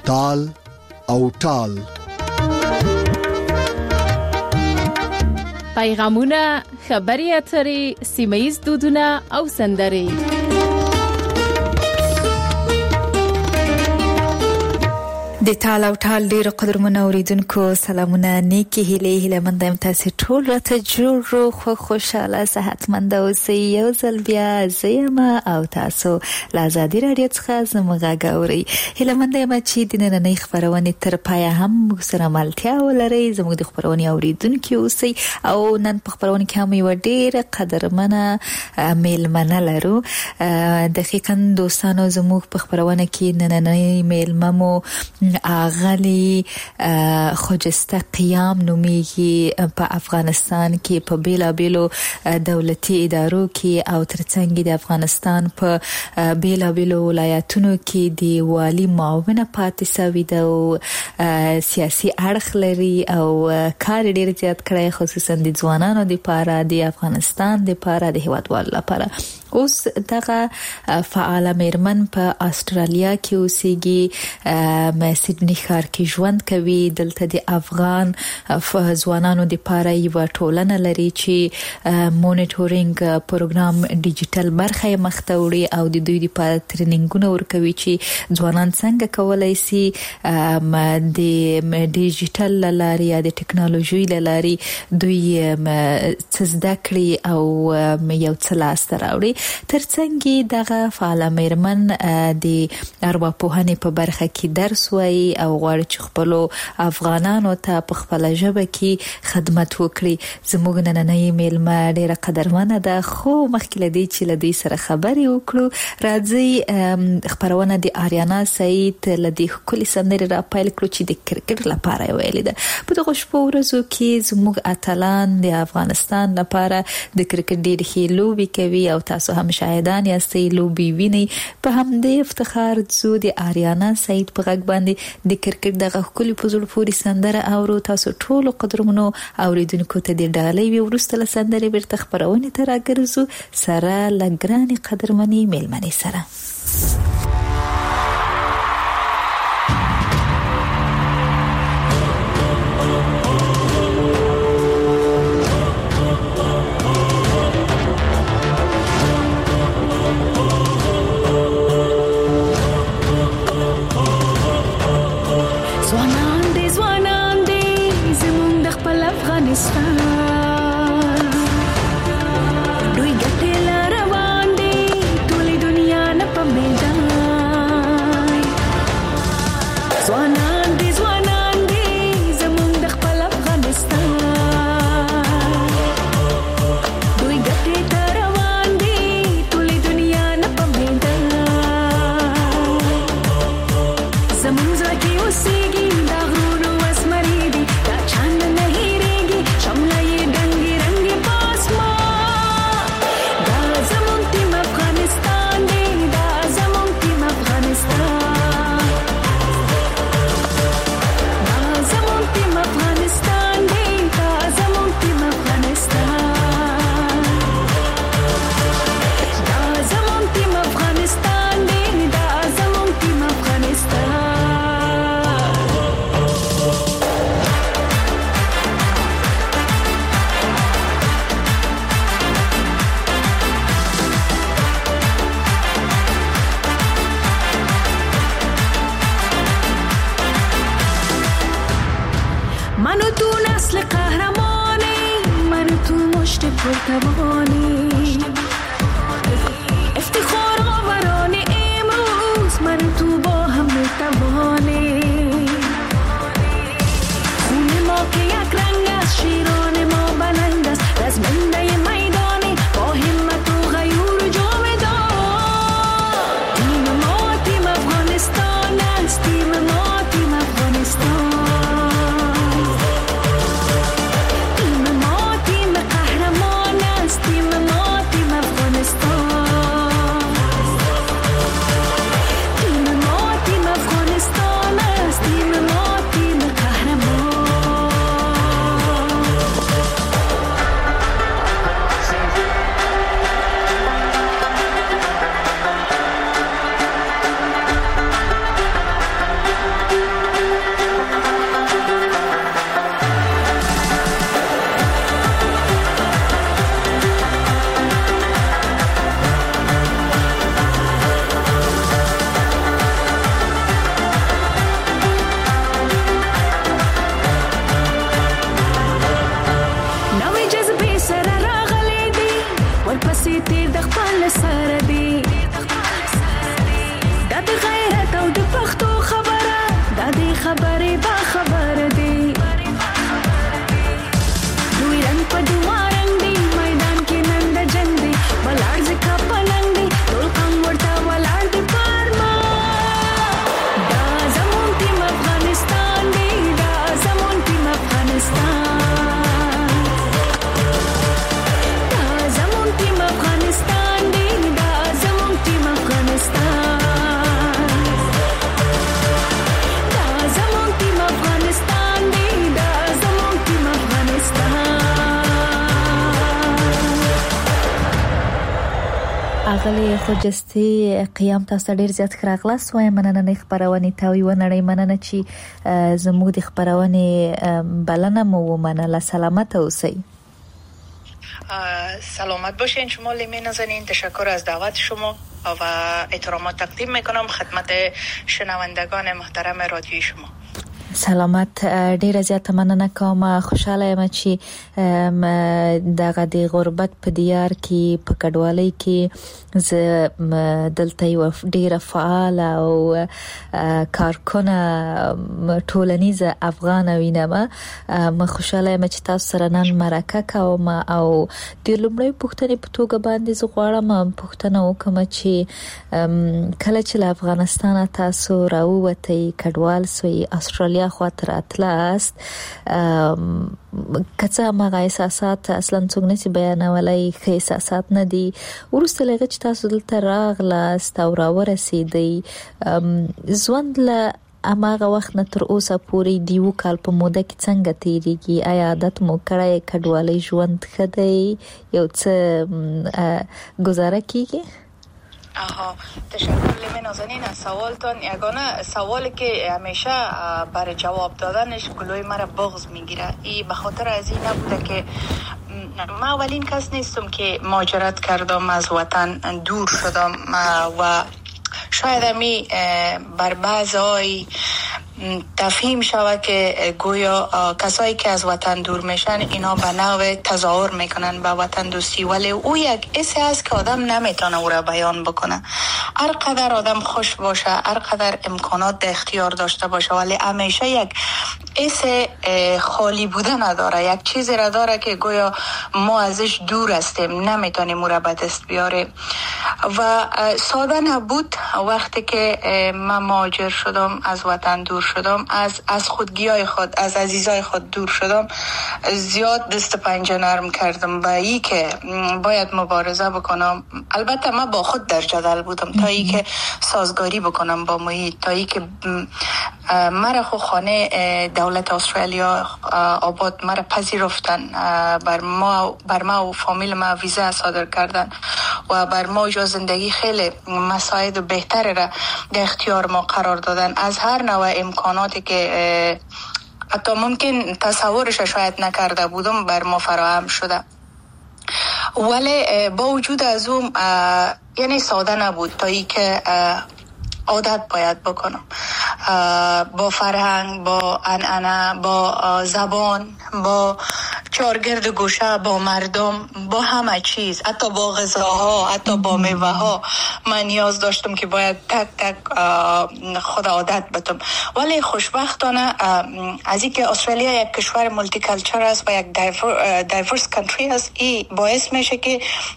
تال او ټال. پیغامونه، خبري اترې، سیمه‌ییز دودونه او سندرې. د ټال او ټال ډیرو قدرمنو اوریدونکو سلامونه، نیکی هیله مندم تاسو ټول راته جوړ خو خوشاله صحتمند اوسئ. یو ځل بیا زما او تاسو لازادي رادیو څخه زموږ غاوري هیله مندم چې د نننۍ خبرونه تر پای هم سره ملتیا ولري. زموږ د خبرونه اوریدونکو اوسئ او نن په خبرونه کې هم یو ډیر قدرمنه میلمنه لرو. دقیقاً دوستانو زموږ په خبرونه کې نننۍ میلممو اغلی خجسته قیام نومیږي په افغانستان کې په بیلابیلو دولتي ادارو کې او ترڅنګ د افغانستان په بیلابیلو ولایتونو کې د والی معاونه پاتې سوي د سیاسي اړخ لري او کار ډیر زیات کړی، خصوصا د ځوانانو لپاره، د افغانستان لپاره، د هیوادوالو لپاره. اوس دغه فعال میرمن په استرالیا کې اوسېږي، سیدنی ښار کې ژوند کوي. دلته د افغان ځوانانو لپاره یو ټولنه لري چې مونیټورینګ پروګرام ډیجیټل برخه مخته وړي او د دوی لپاره ټریننګونه ورکوي چې ځوانان څنګه کولای شي د ډیجیټل لارې یا د ټکنالوژي لارې دوی څه زده کړي او یو څه لاسته راوړي. ترڅنګ دغه فعال میرمن د ارواپوهنې په برخه کې درس وایي او غواړي چې خپل افغانانو ته په خپل ژبه کې خدمت وکړي. زموږ نننۍ میلمه ډیره قدرمنه ده، خو مخکې لدی چې لدی سره خبرې وکړو راځي خبرونه د آریانا سعید لدی کلی سندري را پایل کړو چې د کرکټ لپاره ویلې ده. په دغه شپو ورځو کې زموږ اتلان د افغانستان لپاره د کرکټ ډېر ښه لوبي کوي او تاسو هم شاهدان یاستئ لوبي ویني. په همدې افتخار زو د آریانا سعید په غږ باندې د کرکټ دغه کلی په زړه پورې سندره اورو. تاسو ټول قدرمنو اوریدونکو ته د ډالۍ ورسته له سندرې بیرته خبرونه ته راګرځو سره لګرانې قدرمنې میلمنې سره. اغلی خوجستی قیام تاسو ډیر زیات راغلاس وای مننه نه خبرونه تاوی ونړی مننه چې زموږ د خبرونه بلنه مو مننه سلامت اوسئ. سلامت باشین شما لیمه نازنین. تشکر از دعوت شما و احترامات تقدیم میکنم خدمت شنوندگان محترم رادیوی شما. سلامت. ډیره زیاته مننه کوم. خوشاله یم چې دغه د غربت په دیار کې په کډوالۍ کې ز دلته یو ډیره فعال او کارکونه ټولنیز افغان وینم. ما خوشاله یم چې تاسو سره نن مرکه کوم او د لومړی پوښتنې په توګه باندې زه غواړم پوښتنه وکم چې کله چې له افغانستان تاسو راووتئ کډوال سوی استرالیا خاطر اتلاست کڅه مغه احساسات اصلا څنګه نسی بیانولای خې احساسات نه دي ورسته لږ چې تاسو دلته راغلاست او راورسېدئ ژوند له اماغه وخت نه تر اوسه پورې دیو کال په موده کې څنګه تیریږي؟ آیا عادت مو کړی کډوالۍ ژوند خدای یو څه گزاره کیږي؟ تشکر لیمه نازنین از سوالتان. یگانه سوالی که همیشه برای جواب دادنش گلوی مرا بغض میگیره ای به خاطر از این نبوده که من اولین کس نیستم که مهاجرت کردم از وطن دور شدم و شاید همی بر بعضی تفهیم شود که گویا کسایی که از وطن دور میشن اینا به نوع تظاهر میکنن به وطن دوستی ولی او یک حسی است که آدم نمیتونه او را بیان بکنه. هر قدر آدم خوش باشه هر قدر امکانات در اختیار داشته باشه ولی همیشه یک حس خالی بودن نداره. یک چیزی را داره که گویا ما ازش دور هستیم نمیتونیم او را به دست بیاریم و ساده نبود وقتی که من مهاجر شدم از وطن دور شدم از خودگیای خود از عزیزای خود دور شدم زیاد دست پنجه نرم کردم با ای که باید مبارزه بکنم. البته من با خود در جدل بودم تا ای که سازگاری بکنم با محیط تا ای که مرا خو خانه دولت استرالیا آباد مرا پذیرفتن بر ما و فامیل ما ویزا صادر کردن و بر ما جا زندگی خیلی مساعد بهتر را در اختیار ما قرار دادن. از هر نوع امکاناتی که حتی ممکن تصورش شاید نکرده بودم بر ما فراهم شده ولی با وجود از اون یعنی ساده نبود تا ای که عادت باید بکنم با فرهنگ با عنعنه با زبان با چارگرد گوشه با مردم با همه چیز حتی با غذاها حتی با میوه ها من نیاز داشتم که باید تک تک خود عادت بتم ولی خوشبختانه از اینکه استرالیا یک کشور مولتی کالچر است و یک دایورس کانتری است این باعث میشه که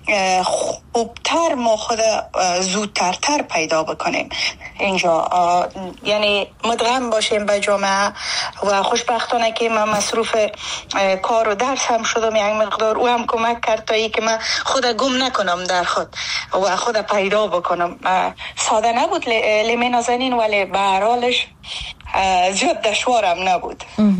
خوبتر ما خود زودتر پیدا بکنیم اینجا یعنی مدغم باشیم به جامعه و خوشبختانه که من مصروف کار و درس هم شدم یک مقدار او هم کمک کرد تا ای که من خود گم نکنم در خود و خود پیدا بکنم. ساده نبود لیمه نازنین ولی به هر حالش زیاد دشوارم نبود.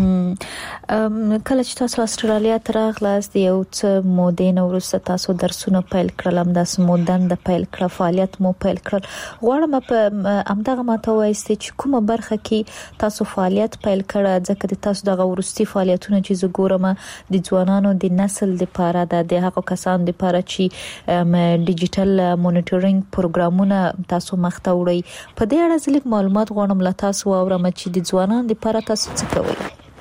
کله چې تاسو استرالیا ته راغلاست یو څه مودې نه وروسته تاسو درسونه پیل کړل همداسې مو دنده پیل کړه فعالیت مو پیل کړل غواړم په همدغه ماته وایستې چې کومه برخه کې تاسو فعالیت پیل کړه ځکه د تاسو دغه وروستي فعالیتونه چې زه ګورم د ځوانانو د نسل لپاره د هغو کسانو لپاره چې ډیجیټل مونیټورینګ پروګرامونه تاسو مخته وړئ په دې اړه ځلې معلومات غواړم له تاسو واورم چې د ځوانانو لپاره تاسو څه کوئ؟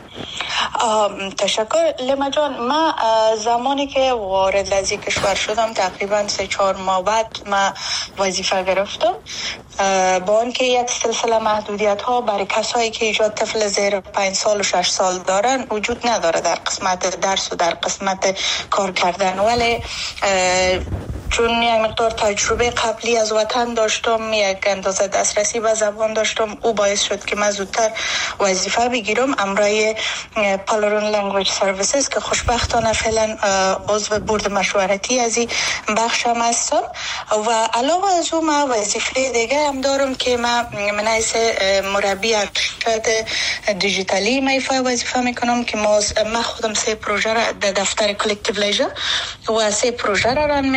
تشکر لیما جان. من زمانی که وارد از این کشور شدم تقریبا 3-4 ماه بعد من وظیفه گرفتم با آنکه یک سلسله محدودیت ها برای کسایی که ایجاد طفل زیر 5 سال و 6 سال دارن وجود نداره در قسمت درس و در قسمت کار کردن ولی چون یک مقدار تجربه قبلی از وطن داشتم یک اندازه دسترسی به زبان داشتم او باعث شد که من زودتر وظیفه بگیرم امرای پالرون لنگویج سرویسز که خوشبختانه فعلا عضو بورد مشورتی از این بخشم هستم و علاوه از اون من وظیفه دیگه هم دارم که من حیث مربی ارشد دیجیتالی میفای وظیفه میکنم که من خودم 3 پروژه را در دفتر کلکتیو لیژر و 3 پروژه را ران میکنم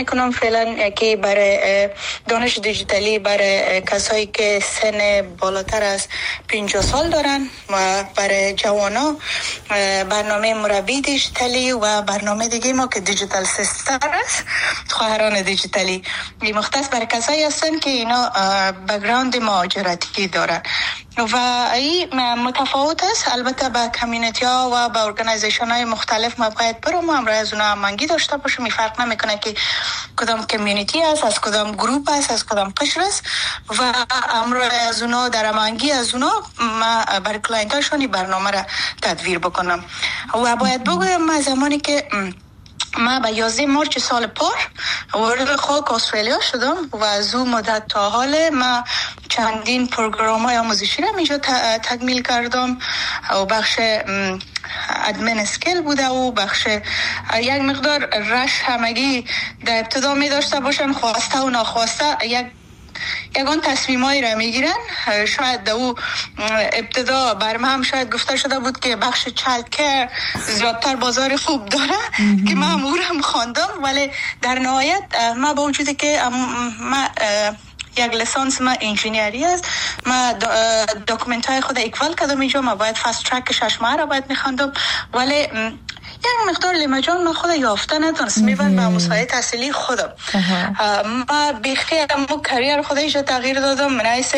فعلا یکی برای دانش دیجیتالی برای کسایی که سن بالاتر از 50 سال دارن و برای جوانا برنامه مربی دیجیتالی و برنامه دیگه ما که دیجیتال سیستر است، خواهران دیجیتالی. این مختص برای کسایی هستن که اینا بک‌گراند مهاجرتی دارن و این متفاوت است. البته با کمیونیتی ها و با ارگانایزیشن های مختلف ما باید برام همراه از اونا هماهنگی داشته باشیم. این فرق نمیکنه که کدام کمیونیتی است، از کدام گروپ است، از کدام قشر است و همراه از اونا در هماهنگی از اونا ما برای کلاینت هاشون برنامه را تدویر بکنم. و باید بگویم ما زمانی که ما به 11 مارچ سال پار وارد خاک استرالیا شدم و از اون مدت تا حال ما چندین پروگرام های آموزشی را میجا تکمیل کردم و بخش ادمن اسکیل بوده و بخش یک مقدار رش همگی در ابتدا می داشته باشن، خواسته و ناخواسته یگان تصمیمایی را میگیرن. شاید در او ابتدا برم هم شاید گفته شده بود که بخش چایلد کیر زیادتر بازار خوب داره که من امور هم خواندم، ولی در نهایت ما با وجودی که ما یک لیسانس ما انجینیری است، ما داکومنت های خود اکوال کردم اینجا، ما باید فاست ترک 6 ماه را باید میخواندم، ولی یک مقدار لیمجان من خود یافته نتونست میبند به مسابقه تحصیلی خودم. ما بیخی امو کریر خود ایجا تغییر دادم. من حیث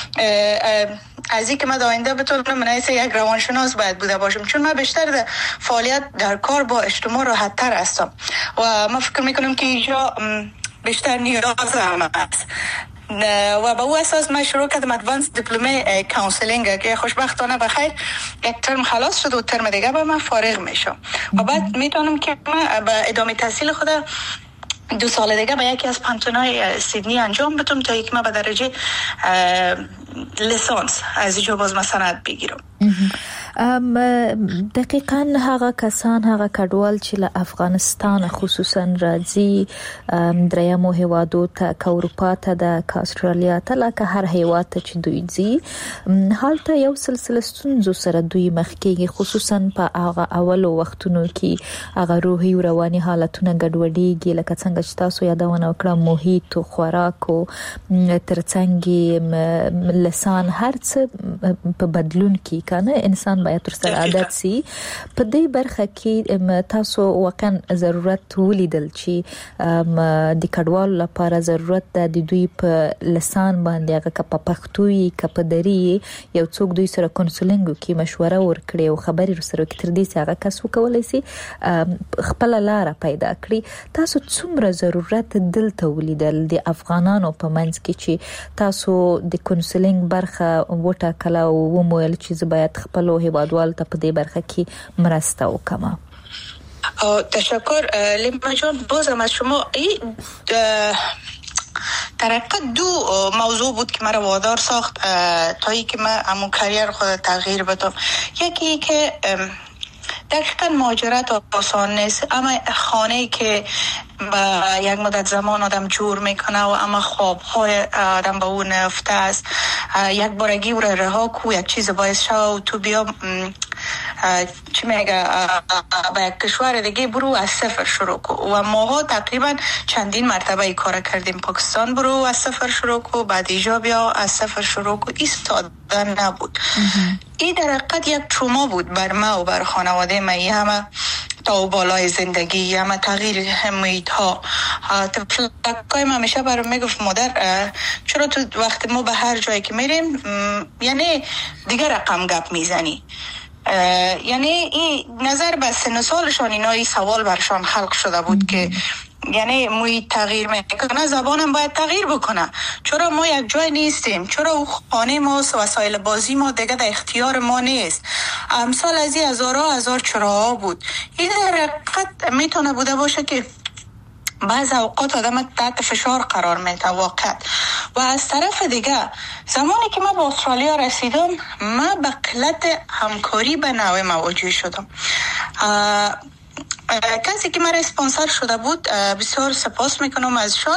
از این که من آینده بتونم من حیث یک روانشناس باید بوده باشم، چون من بیشتر در فعالیت در کار با اجتماع راحت تر هستم و من فکر میکنم که اینجا بیشتر نیاز هم است و با او اساس من شروع کردم ادوانس دیپلمه کانسلینگ که خوشبختانه بخیر یک ترم خلاص شد و ترم دیگه به من فارغ میشم و بعد میتونم که من به ادامه تحصیل خود 2 سال دیگه به یکی از پانتونای سیدنی انجام بدم تا یک ما به درجه لیسانس از اینجا باز مسند بگیرم. دقیقاً هغه کسان هغه کډوال چې له افغانستان خصوصا راځي دریمو هیوادو ته که اروپا ته ده که استرالیا ته لکه هر هیواد ته چې دوی ځي هلته یو سلسله ستونزو سره دوی مخ کېږي، خصوصا په هغه اولو وختونو کې هغه روحي او رواني حالتونه ګډوډېږي لکه څنګه چې تاسو یادونه وکړه محیط او خوراک او ترڅنګ لسان هر څه په بدلون کې کنه انسان باید تر سره عادت سي. په دې برخه کې تاسو واقعا ضرورت ولیدل چې د کډوالو لپاره ضرورت د دوی په لسان باندې هغه که په پښتو یې که په دري یو څوک دوی سره کونسلینګ وکړي، مشوره ورکړي او خبرې سره وکړي، تر دې چې هغه کس وکولای سي خپل لار پیدا کړي. تاسو څومره ضرورت دلته ولیدل د افغانانو په منځ کې چې تاسو د کونسلینګ برخه وټاکله او ومویل چې زه باید خپل هیوادوال ته په دې برخه کې مرسته وکړم؟ تشکر لیما جان. بازم از شما در حقیقت 2 موضوع بود که مرا وادار ساخت تا ای که من همون کریر خود تغییر بدم. یکی که دقیقا مهاجرت آسان نیست، اما خانه‌ای که با یک مدت زمان آدم جور میکنه و اما خوابهای آدم با اون نفته است، یک بارگی او را رها کو، یک چیز باعث شو و تو بیا چی میگه با یک کشور دیگه برو از صفر شروع کو. و ماها تقریبا چندین مرتبه ای کار کردیم. پاکستان برو از صفر شروع کو، بعد ایجا بیا از صفر شروع کو. این ساده نبود. این در حقیقت یک تروما بود بر ما و بر خانواده ما. همه تا و بالای زندگی، همه تغییر محیط ها. تفلقای ما همیشه برام میگفت مادر چرا تو وقت ما به هر جایی که میریم یعنی دیگه رقم گپ میزنی، یعنی این نظر به سن و سالشان اینا این سوال برشان خلق شده بود که یعنی محیط تغییر میکنه، زبانم باید تغییر بکنه. چرا ما یک جای نیستیم؟ چرا او خانه ما وسایل بازی ما دیگه در اختیار ما نیست؟ امثال از این هزار چراها بود. این در حقیقت میتونه بوده باشه که بعض اوقات آدم تحت فشار قرار میده واقعا. و از طرف دیگه زمانی که من به استرالیا رسیدم من به قلت همکاری به نوع مواجه شدم. کسی که من اسپانسر شده بود بسیار سپاس میکنم ازشان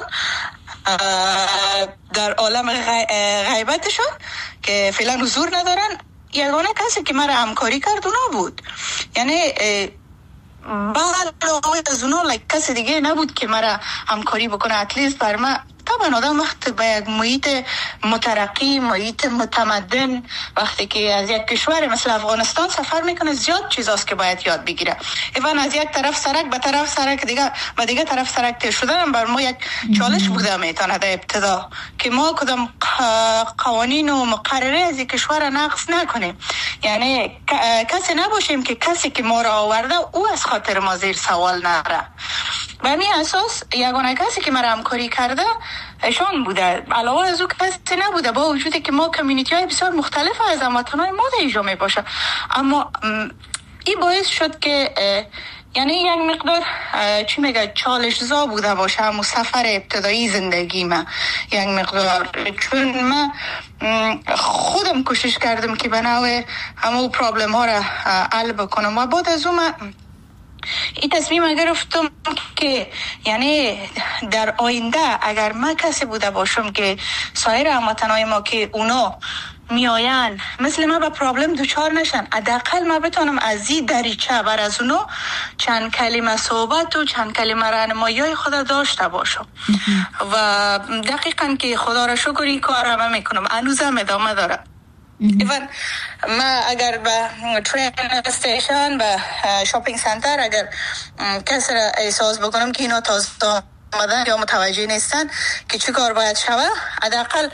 در عالم غیبتشان که فعلا حضور ندارن. یگانه کسی که من همکاری کرد اونا بود. یعنی بعد از اونها کسی دیگه نبود که مرا همکاری بکنه. اتلیست بر من طبعا آدم وقت به یک محیط مترقی، محیط متمدن، وقتی که از یک کشور مثل افغانستان سفر میکنه زیاد چیزاست که باید یاد بگیره. ایوان از یک طرف سرک به طرف سرک دیگه به دیگه طرف سرک تیر شدن بر ما یک چالش بوده میتونه در ابتدا که ما کدام قوانین و مقرره از یک کشور نقض نکنیم. یعنی کسی نباشیم که کسی که ما را آورده او از خاطر ما زیر سوال نره. به همین اساس یگانه کسی که مرا همکاری کرده ایشان بوده. علاوه از او کسی نبوده، با وجودی که ما کمیونیتی های بسیار مختلف از هموطنان ما در اینجا می باشه. اما این باعث شد که یعنی یک مقدار چی میگه چالش زا بوده باشه همون سفر ابتدایی زندگی من یک مقدار، چون من خودم کوشش کردم که به نوع همون پرابلم ها را حل بکنم و بعد از اون من این تصمیم گرفتم که یعنی در آینده اگر من کسی بوده باشم که سایر هموطنای ما که اونا میآین مثل ما به پرابلم دوچار نشن، حداقل ما بتونم از این دریچه بر از اونا چند کلمه صحبت و چند کلمه راهنمایی خود داشته باشم. و دقیقاً که خدا را شکر این کار همه میکنم، هنوزم ادامه داره. ایوان ما اگر به ترین استیشن به شاپینگ سنتر اگر کسی را احساس بکنم که اینا تازه آمدن یا متوجه نیستن که چی کار باید شوه، حداقل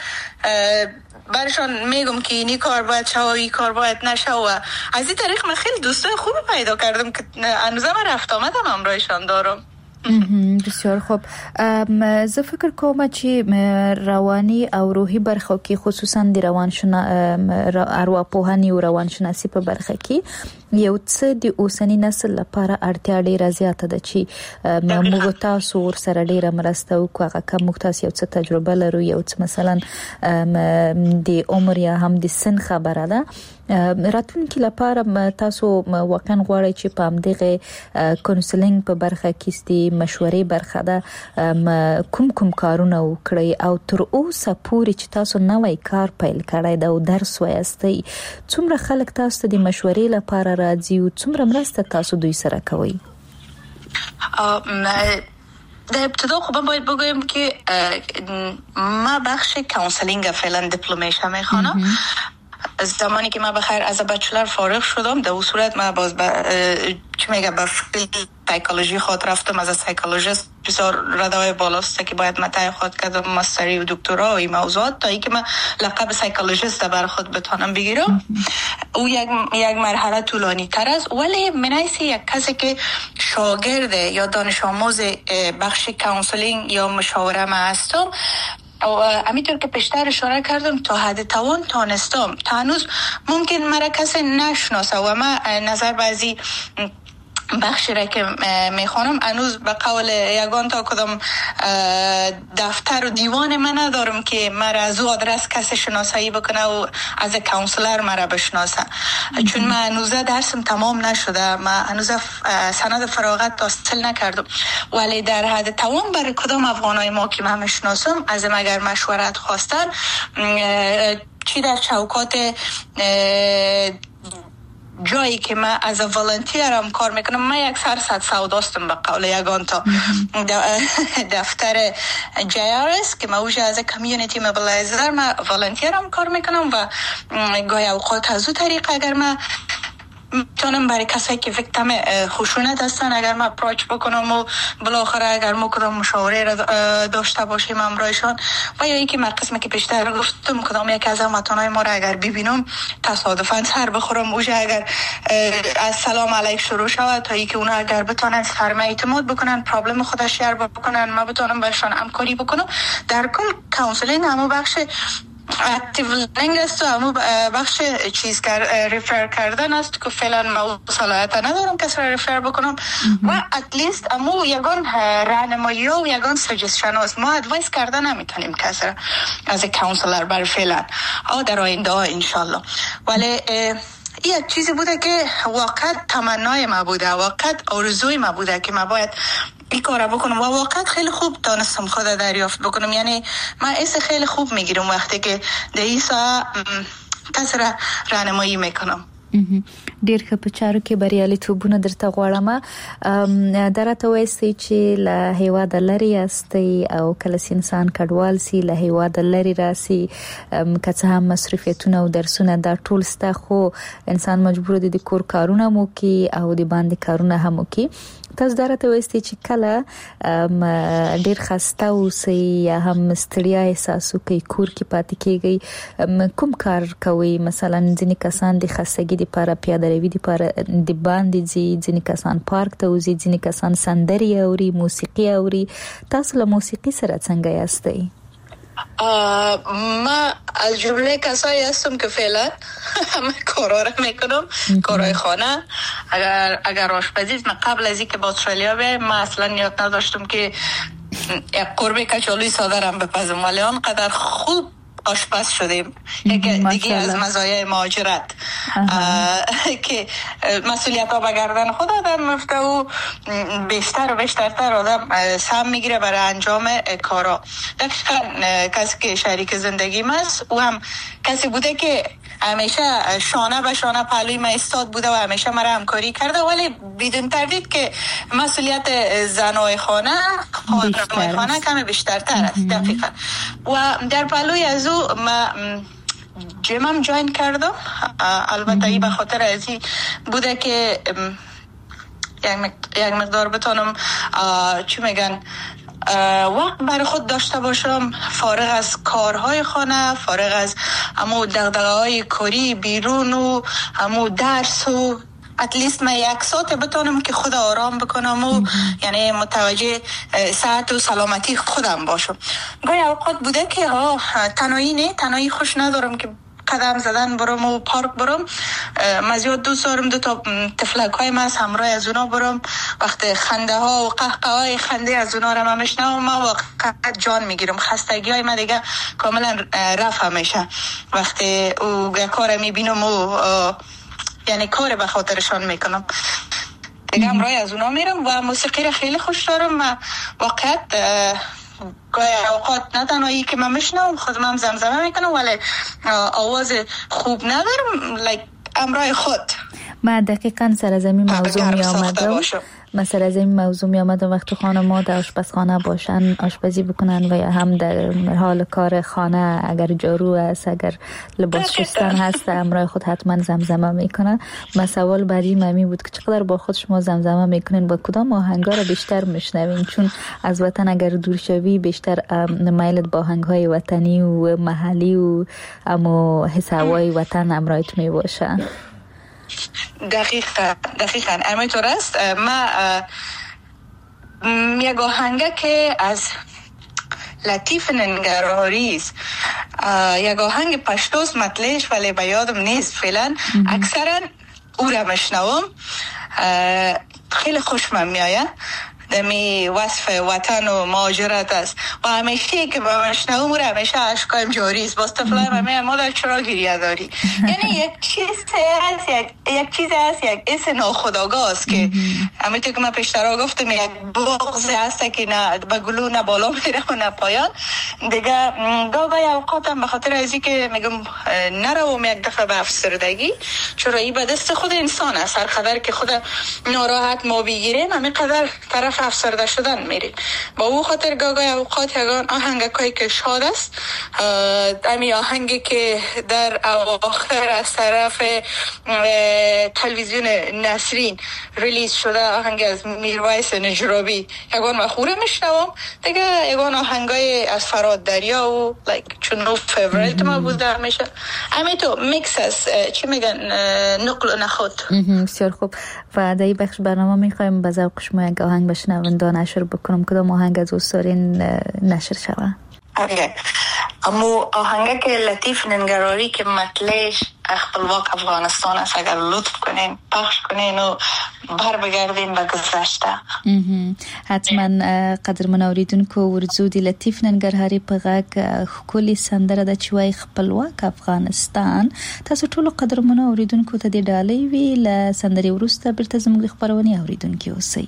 برشان میگم که اینی کار باید شوه و این کار باید نشوه. و از این طریق من خیلی دوستای خوبی پیدا کردم که هنوزم رفت آمدم همراهشان دارم. بسیار خوب. زه فکر کوم چې رواني او روحي برخه کې خصوصا د ارواپوهنې او روانشناسي په برخه کې یو څه د اوسنی نسل لپاره اړتیا ډیره زیاته ده چې موږ تاسو ور سره ډیره مرسته وکړو. هغه کوم موږ تاسو یو څه تجربه لرو، یو څه مثلا د عمر یا هم د سن خبره ده، راتلونکي لپاره تاسو واقعا غواړئ چې په همدغه کونسلینګ په برخه کې ستې مشورې برخه ده کوم کارونه وکړئ او تر اوسه پورې چې تاسو نوې کار پیل کړئ دا او درس وایستئ، څومره خلک تاسو ته د مشورې لپاره راځي او څومره مرسته تاسو دوی سره کوئ؟ در ابتدا خب من باید بگویم که ما بخش کانسلینگ فعلا دیپلمش میخوانم. زمانی که من بخیر از بچلر فارغ شدم در اون صورت من باز چی میگه به فیلد سایکولوژی خود رفتم. از سایکولوژیست بسیار ردای بالاست که باید متای خود کردم ماستری و دکترا و این موضوعات تا ای که من لقب سایکولوژیست بر خود بتانم بگیرم. او یک مرحله طولانی تر است، ولی منایسی یک کسی که شاگرد یا دانش آموز بخش کانسلینگ یا مشاوره ما هستم و همینطور که پیشتر اشاره کردم تا حد توان تانستم تا هنوز ممکن مرا کسی نشناسه و من نظر بعضی بخشی را که میخوانم هنوز به قول یگان تا کدام دفتر و دیوان من ندارم که مرا از او آدرس کسی شناسایی بکنه و از کانسلر مرا بشناسه، چون من هنوز درسم تمام نشده، من هنوز سند فراغت حاصل نکردم. ولی در حد توان برای کدام افغانای ما که من میشناسم از اگر مشورت خواستن چی در چوکات جایی که من از والنتیرم کار میکنم، من یک سرصد سوداستم به قول یگان تا دفتر JRS که من اوجه از کمیونیتی موبیلایزر من والنتیرم کار میکنم و گاهی اوقات از او طریق اگر من میتونم برای کسایی که ویکتیم خشونت هستن اگر من اپروچ بکنم و بالاخره اگر ما کدام مشاوره را داشته باشیم همراهشان و یا اینکه من قسمی که پیشتر گفتم کدام یک از هموطنای ما را اگر ببینم تصادفاً سر بخورم اوجه اگر از سلام علیک شروع شود تا اینکه اونا اگر بتونن سرمه اعتماد بکنن پرابلم خودش شیر بکنن من بتونم بهشون همکاری بکنم. در کل کانسلینگ همو بخش اکتیو لرنینگ است و همو بخش چیز ریفر کردن است که فعلا ما صلاحیت ندارم کسی را ریفر بکنم و اتلیست همو یگان راهنمایی و یگان سجستشن است. ما ادوایس کردن نمیتونیم کسی را از کانسلر بر فعلا او در آینده ها انشالله. ولی یک چیزی بوده که واقعا تمنای ما بوده، واقعا آرزوی ما بوده که ما باید این کار بکنم و واقعا خیلی خوب دانستم خود دریافت بکنم. یعنی من ایس خیلی خوب میگیرم وقتی که در این ساعت کسی را راهنمایی میکنم. ډیر ښه په چارو کې بریالیتوبونه درته غواړم. درته وایي چې له هیواد لري استي او کله انسان کډوال سي له هیواد لري راسي که څه هم مصرفیتونه او درسونه دا ټول ستا خو انسان مجبور دي د کور کارونه مو کوي او د باندې کارونه هم کوي. تاسو درته وایي چې کله ډیر خسته اوسئ یا هم ستړیا احساس کوي کور کې پاتې کیږي کوم کار کوي؟ مثلا ځینې کسان د خستګي لپاره پیاده روي لپاره د باندې ځینې کسان پارک ته وځي، ځینې کسان سندري اوري، موسیقي اوري. تاسو له موسیقي سره څنګه یاستئ؟ ما از جمله کسایی هستم که فعلا همه کارا رو میکنم، کارهای خانه. اگر آشپزی من قبل از اینکه با استرالیا بیایم ما اصلا نیت نداشتم که یک قرمه کچالوی ساده رو بپزم، ولی آنقدر خوب آشپز شدیم. یکی دیگه از مزایای مهاجرت که مسئولیت ها به گردن خود آدم میفته و بیشتر و بیشترتر آدم سهم میگیره برای انجام کارا. دقیقا کسی که شریک زندگیم است او هم کسی بوده که همیشه شانه به شانه پهلوی من ایستاد بوده و همیشه مرا همکاری کرده، ولی بدون تردید که مسئولیت زنای خانه کمی بیشترتر است. دقیقا. و در پهلوی از او من جیمم جوین کردم. البته ای به خاطر ازی بوده که یک مقدار بتونم چی میگن وقت برای خود داشته باشم، فارغ از کارهای خانه، فارغ از همو دغدغه‌های کاری بیرون و همو درس و اتلیست من یک ساعت بتونم که خود آرام بکنم و یعنی متوجه صحت و سلامتی خودم باشم. گاهی اوقات بوده که تنهایی خوش ندارم که قدم زدن برم و پارک برم. من زیاد دوست دارم دو تا تفلک های من همراه از اونا برم. وقت خنده ها و قهقه های خنده از اونا رو من میشنم، من واقعا جان میگیرم. خستگی های من دیگه کاملا رفع میشه وقتی او کار میبینم و یعنی کار به خاطرشان میکنم دیگه همراه از اونا میرم. و موسیقی رو خیلی خوش دارم. واقعا گاهی اوقات نه تنهایی که من میشنم خودم هم زمزمه میکنم، ولی آواز خوب ندارم همراه خود. من دقیقاً سر از این موضوع می آمدم. مثلا از این موضوع می آمدم وقتی خانم‌ها در آشپزخانه باشن، آشپزی بکنن و یا هم در حال کار خانه، اگر جارو است، اگر لباس شستن هست، همراه خود حتما زمزمه میکنن. سوال بعدی ممی بود که چقدر با خود شما زمزمه میکنین، با کدام آهنگا رو بیشتر میشنوین؟ چون از وطن اگر دور شوی بیشتر میلت با آهنگ‌های وطنی و محلی و اما حس هوای وطن همراهت میباشه. دقیقاً همینطور است. من یک آهنگ که از لطیف ننگرهاری است، یک آهنگ پشتوست مطلعش ولی به یادم نیست فعلا. اکثرا او را میشنوم، خیلی خوشم میآید. دمی وصف وطن و مهاجرت است و همیشه که با مشنوم رو همیشه اشکایم جاری است. باز طفلای همه مادر چرا گریه داری؟ یعنی یک چیز هست، یک حس ناخودآگاه است که همینطور که من پیشتر گفتم یک بغض هست که نه به گلو نه بالا میره و نه پایان. دیگه گاهی اوقاتم به خاطر ازی که میگم نروم یک دفعه به افسردگی، چرا این به دست خود انسان است. هر قدر که خود ناراحت ما بگیریم همین قدر طرف افسرده شدن میریم. با او خاطر گاهی اوقات یگان آهنگایی که شاد است، امی آهنگی که در اواخر از طرف تلویزیون نسرین ریلیز شده، آهنگ از میرویس نجرابی، یگان مخوره میشنوم. دیگه یگان آهنگای از فراد دریا و چون نو فیوریت ما بوده همیشه. امی تو میکس است، چی میگن، نقل و نخود. بسیار خوب. و در این بخش برنامه میخوایم به ذوق شما یک آهنگ بشنوندان نشر بکنم. کدام آهنگ از دوست دارین نشر شود؟ اما آهنگ که لطیف ننگرهاری که مطلعش خپلواک افغانستان است، اگر لطف کنین پخش کنین و بر بگردین به گذشته. حتما. قدرمن اوریدونکو ورځو د لطیف ننګرهاري په غږ ښکلې سندره ده چې وایي خپلواک افغانستان. تاسو ټولو قدرمن اوریدونکو ته د ډالۍ وی له سندرې وروسته بیرته زموږ خبرونه اوریدونکو اوسئ.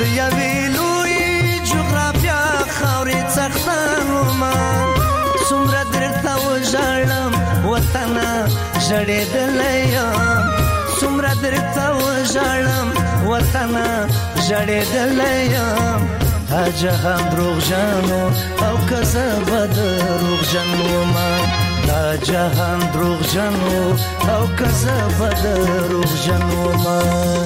د یوې لوی جغرافیا خاورې څښتن ومه څومره درته وژاړم وطنه ژړېدلی یم څومره درته وژاړم وطنه ژړېدلی یم دا جهان دروغجنو او که زه به دروغجن ومه دا جهان دروغجنو او که زه به دروغجن ومه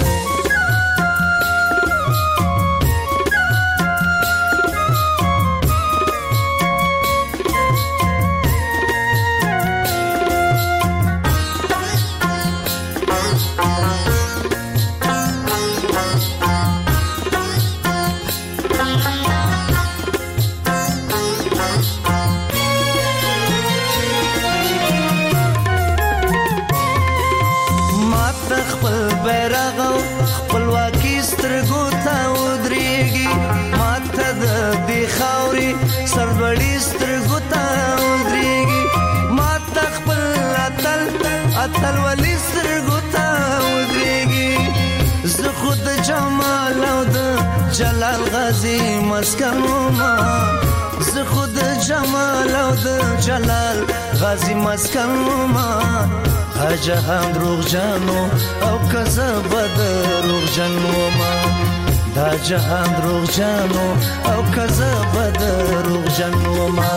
اتل ولی سترګو ته ودرېږي زه خو د جمال او د جلال غازي مسکن ومه زه خو د جمال او د جلال غازي مسکن ومه دا جهان دروغجنو او که زه به دروغجن ومه دا جهان دروغجنو او که زه به دروغجن ومه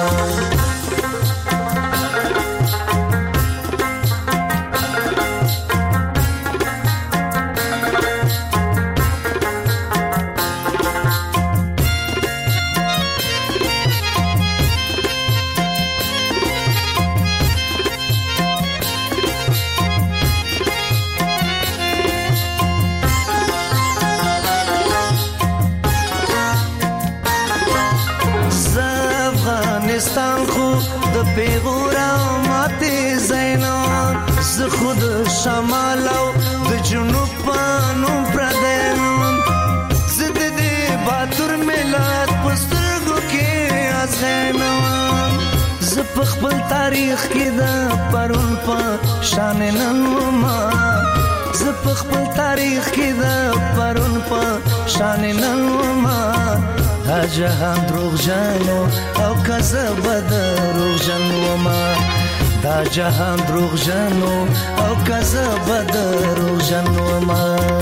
افغانستان خو د پیغور او ماتې زینان زه خو د شمال او د جنوب په نوم پردی نوم زه د دې باتور ملت په سترګو کې ازغینوم زه په خپل تاریخ کې د پرون په شان نن ومه زه په خپل تاریخ کې د پرون په شان نن ومه دا جهان دروغجنو او که زه به دروغجن ومه دا جهان دروغجنو او که زه به دروغجن ومه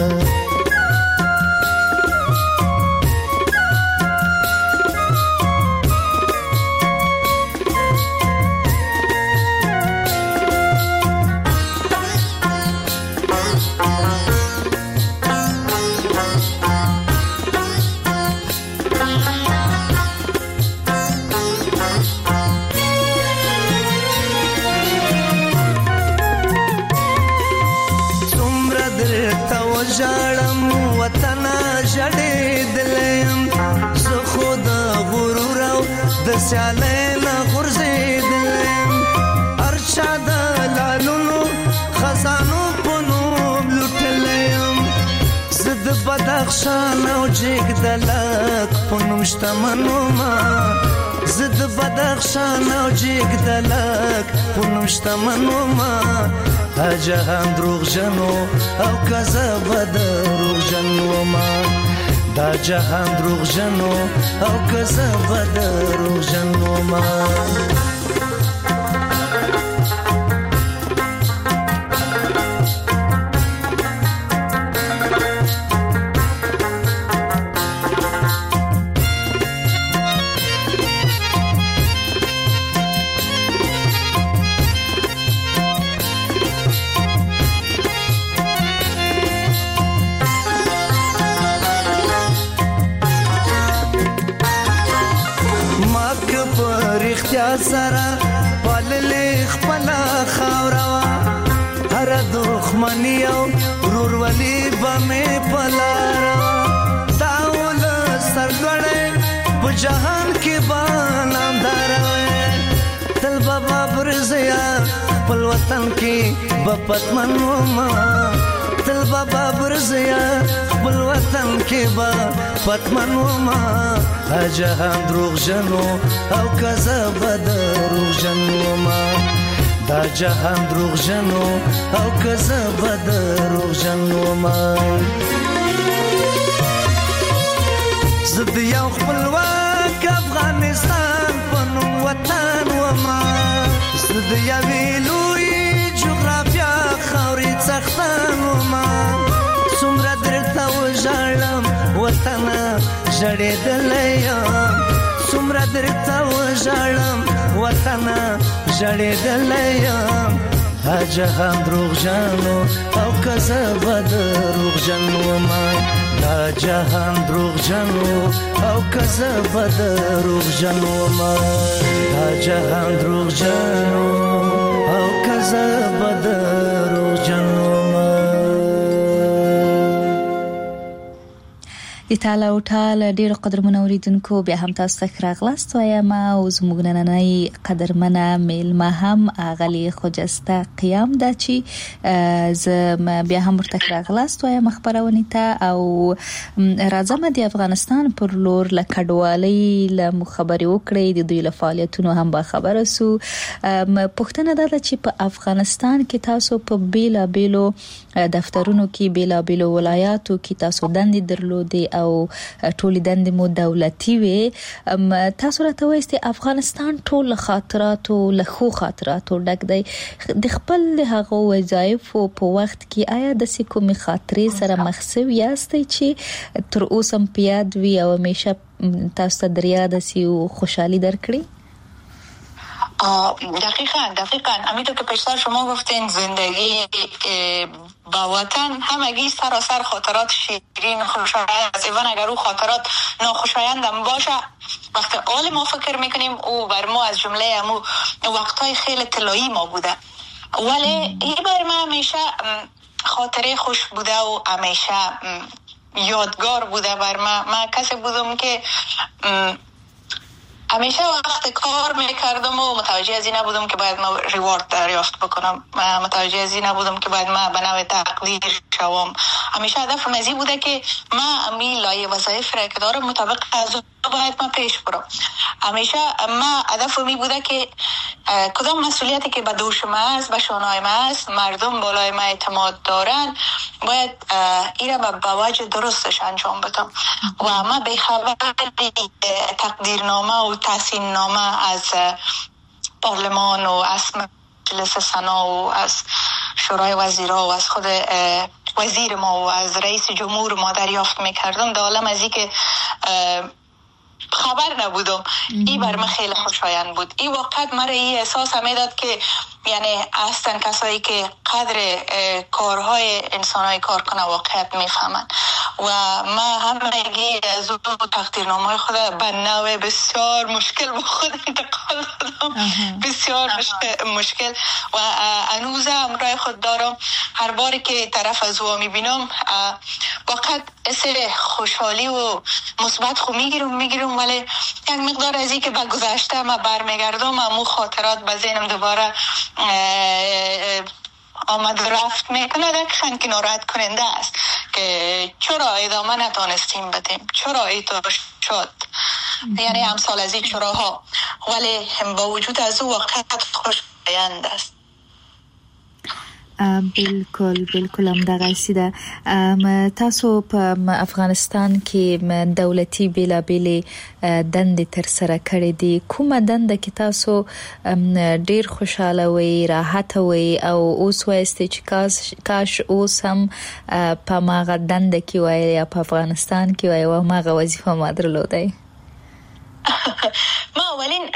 ژړم وطنه ژړېدلیم زه خو د غرور او د سیالۍ نه غورځېدلیم هر چا د لالونو خزانو په نوم لوټلی یم زه د بدخشان او جګدلک په نوم شتمن ومه زه د بدخشان او جګدلک په نوم شتمن ومه دا جهان دروغجنو او که زه به دروغجن ومه دا جهان دروغجنو او که زه به دروغجن ومه سره پاللې خپله خاوره وه هره دښمني او ورورولي به مې په لاره وه دا ولس سرلوړی په جهان کې به نامداره وی تل به بابر زیا خپل وطن کې به پتمن ومه تل به بابر زیا خپل وطن کې به پتمن ومه دا جهان دروغجنو او که زه به دروغجن ومه دا جهان دروغجنو او که زه به دروغجن ومه زد یو خپلواک افغانستان پنوم وطن وما زد یوی لوی جغرافیا خاوری څښتن وما څومره درته وژاړم وطنه ژړېدلی یم څومره درته وژاړم وطنه ژړېدلی یم دا جهان دروغجنو او که زه به دروغجن وما دا جهان دروغجنو او که زه به دروغجن وما دا جهان دروغجنو او که زه به دروغجن وما. د تعالی او تعالی ډیر قدرمن اوریدونکو بیا هم تاسو ته راغلاست وایم او زموږ نننۍ قدرمنه میلمه هم اغلی خجسته قیام ده چې زه بیا هم ورته راغلاست وایم خبرونه ته او راځم د افغانستان پر لور له کډوالۍ له مخابري وکړې د دوی له فعالیتونو هم با خبره سو پښتنه ده چې په افغانستان کې تاسو په بیلا بیلو دفترونو کې بیلا بیلو ولایاتو کې تاسو دندې درلودې او ټول دندې مو دولتي وي تاسو راته وایست افغانستان ټول خاطراتو له خو خاطراتو ډک دی د خپل هغه وظایف په وخت کې آیا د کومې خاطرې سره مخسو یاستئ چې تر اوسه پیاد وي او همیشه تاسو ته دریا د سیو خوشحالی درکړي؟ دقیقاً همینطور که پیشتر شما گفتین زندگی با وطن همگی سراسر خاطرات شیرین خوشایند است. ایوان اگر او خاطرات ناخوشایند هم باشه وقتی حال ما فکر میکنیم او بر ما از جمله همو وقتهای خیلی طلایی ما بوده ولی این بر ما همیشه خاطره خوش بوده و همیشه یادگار بوده بر من کسی بودم که همیشه وقت کار میکردم و متوجه از این نبودم که باید ما ریوارد دریافت بکنم متوجه از این نبودم که باید ما به نوع تقدیر شوم همیشه هدفم از این بوده که ما امی لایه وظایف را که دارم مطابق از باید ما پیش برم همیشه ما هدفم این بوده که کدام مسئولیتی که به دوش ما است به شانهای ما است مردم بالای ما اعتماد دارن باید این را به وجه درستش انجام بدم و ما بخبر تقدیرنامه و تحسین نامه از پارلمان و از مجلس سنا و از شورای وزیرا و از خود وزیر ما و از رئیس جمهور ما دریافت میکردم در عالم از این که خبر نبودم این بر من خیلی خوشایند بود این وقت مرا این احساس میداد که یعنی اصلا کسایی که قدر کارهای انسانهای کار کنه واقعیت میفهمن و ما همگی از اون تقدیرنامه خود به نوع بسیار مشکل با خود انتقال دادم بسیار مشکل و هنوز همراه خود دارم هر باری که طرف از او میبینم واقعا اثر خوشحالی و مثبت خو میگیرم ولی یک مقدار از این که به گذشته ما برمیگردم امو خاطرات به ذهنم دوباره آمد رفت میکنه دقیقاً که ناراحت کننده است که چرا ادامه نتانستیم بدیم چرا ایتا شد یعنی امثال از این چراها ولی با وجود از او واقعیت خوشایند است بالکل هم دغه سیده تاسو په افغانستان کې دولتي بیلابېلې دندې تر سره کړې دي کومه دنده کې تاسو ډیر خوشاله وي راحت وي او اوس وایسته چې کاش اوس هم په ماغه دنده کې وای یا په افغانستان کې وای او ماغه وظیفه ما درلودای ما اولین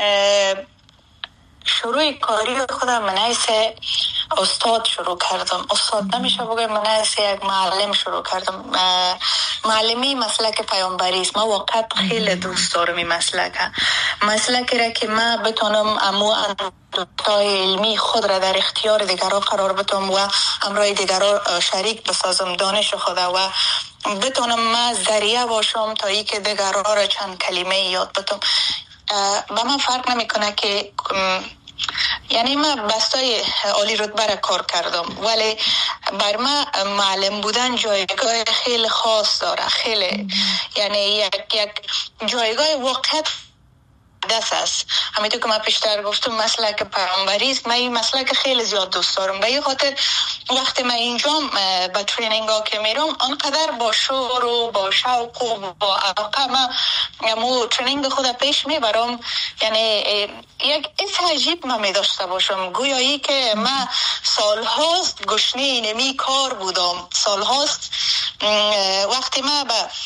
شروع کاری خودم من حیث استاد شروع کردم استاد نمیشه بگم من حیث یک معلم شروع کردم معلمی مسلک پیامبری است ما واقعا خیلی دوست دارم این مسلکی را که ما بتونم امو اندوتای علمی خود را در اختیار دیگران قرار بدم و همراه دیگران شریک بسازم دانش خود و بتونم ما ذریعه باشم تا ای که دیگران را چند کلمه یاد بدم با من فرق نمیکنه که یعنی من بستای عالی رتبه را کار کردم ولی بر من معلم بودن جایگاه خیلی خاص داره خیلی یعنی یک جایگاه واقعیت مقدس است. همینطور که من پیشتر گفتم مسلک پیامبری است. من این مسلک خیلی زیاد دوست دارم. به این خاطر وقتی من اینجا با ترینینگ ها که میرم آنقدر با شور و با شوق و با علاقه من ترینینگ خود پیش میبرم. یعنی یک حس عجیب من میداشته باشم، گویایی که من سالهاست گشنه اینمی کار بودم. سالهاست وقتی من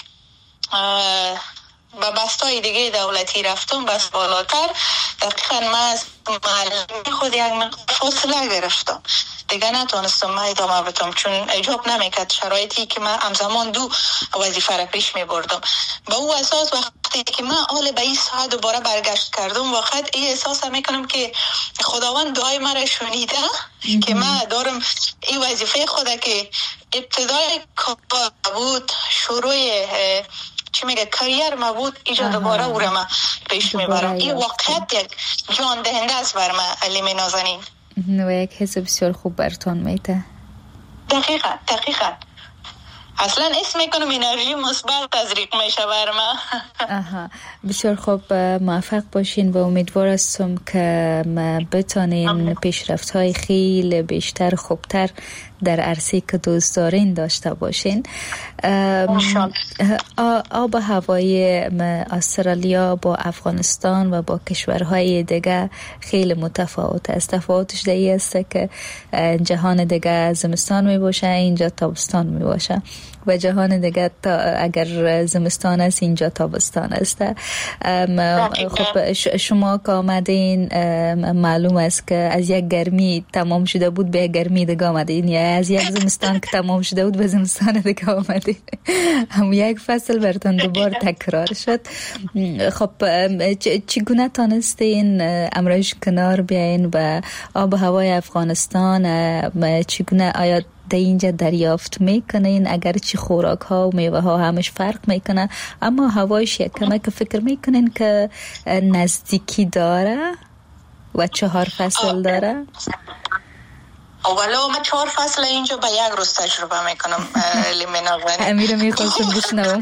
به بستای دیگه دولتی رفتم، بس بالاتر، دقیقا من از معلمی خود یک فاصله گرفتم دیگه، نتونستم من ادامه بدم چون اجاب نمیکرد شرایطی که من همزمان دو وظیفه را پیش می بردم. به او اساس وقتی که من حال به این ساعت دوباره برگشت کردم، وقت این احساس میکنم که خداوند دعای مرا شنیده که من دارم این وظیفه خود که ابتدای کار بود، شروع چی میگه کریر ما بود، ایجا دوباره او را من پیش میبرم. این واقعیت یک جان دهنده است بر من علیم نازنین و یک حس بسیار خوب برتون میده. دقیقا اصلا اسم میکنم انرژی مثبت تزریق میشه بر من. بسیار خوب، موفق باشین و امیدوار هستم که بتانین پیشرفت های خیلی بیشتر خوبتر در عرصه که دوست دارین داشته باشین. آب هوای استرالیا با افغانستان و با کشورهای دیگه خیلی متفاوت است. تفاوتش در این است که جهان دیگه زمستان می باشه، اینجا تابستان می باشه و جهان دیگه اگر زمستان است اینجا تابستان است. خب شما که آمدین معلوم است که از یک گرمی تمام شده بود به یک گرمی دیگه آمدین، یا از یک زمستان که تمام شده بود به زمستان دیگه آمدین. هم یک فصل براتون دوبار تکرار شد. خب چگونه تانستین امروز کنار بیاین و آب هوای افغانستان چگونه آیا در اینجا دریافت میکنین؟ اگر چی خوراک ها و میوه ها همش فرق میکنه، اما هوایش یک کمک فکر میکنین که نزدیکی داره و 4 فصل داره؟ ولو من 4 فصل اینجا به یک روز تجربه میکنم. لیمنا غنی امیرم میخواستم بشنوم.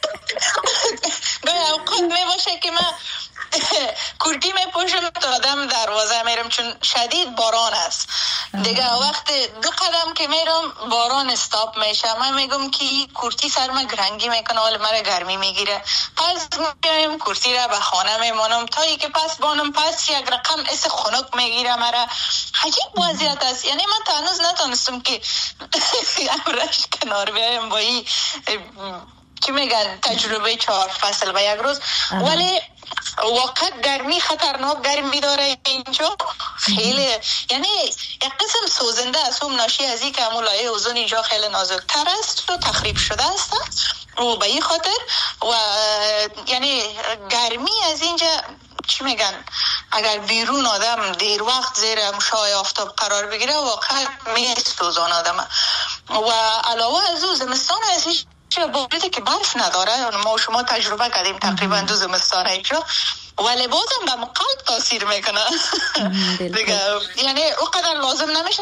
به اوقات میباشه که من کورتی میپوشم تا آدم دروازه میرم چون شدید باران است دیگه. وقت 2 قدم که میرم باران استاپ میشه، من میگم که کورتی سرم گرنگی میکنه، حال مرا گرمی میگیره، پس میگم کورتی را به خانه میمانم تا ای که پس بانم، پس یک رقم اس خنک میگیره مرا. عجیب وضعیت است. یعنی من تا هنوز نتونستم که امرش کنار بیایم با این چی میگن تجربه 4 فصل و یک روز. ولی واقعا گرمی خطرناک گرمی داره اینجا خیلی، یعنی یک قسم سوزنده است. هم ناشی از این که لایه اوزون اینجا خیلی نازکتر است و تخریب شده است و به این خاطر و یعنی گرمی از اینجا چی میگن اگر بیرون آدم دیر وقت زیر مشعاع آفتاب قرار بگیره واقعا میسوزان آدم. و علاوه از او زمستان از باوجود که برف نداره، ما شما تجربه کردیم تقریبا 2 زمستان اینجا، ولی بازم به قلب تاثیر میکنه دیگه. یعنی اونقدر لازم نمیشه.